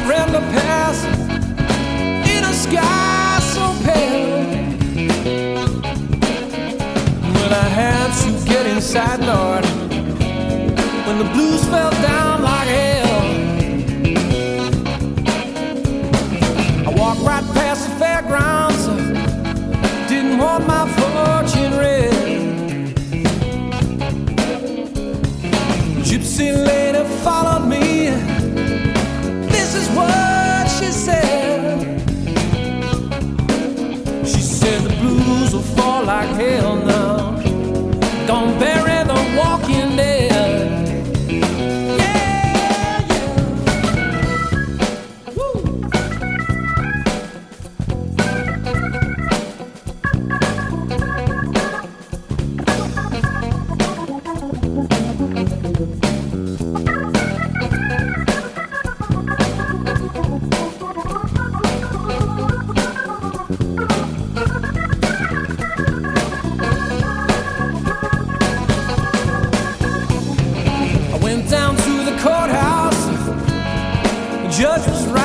surrender passes in a sky so pale. Well, I had to get inside, Lord, when the blues fell down like hell. I walked right past the fairgrounds, didn't want my fortune read. Gypsy lady followed me. This is what she said. She said the blues will fall like hell now. Gonna bury the walking dead. Yeah, yeah. Woo. Down to the courthouse, the judge was right.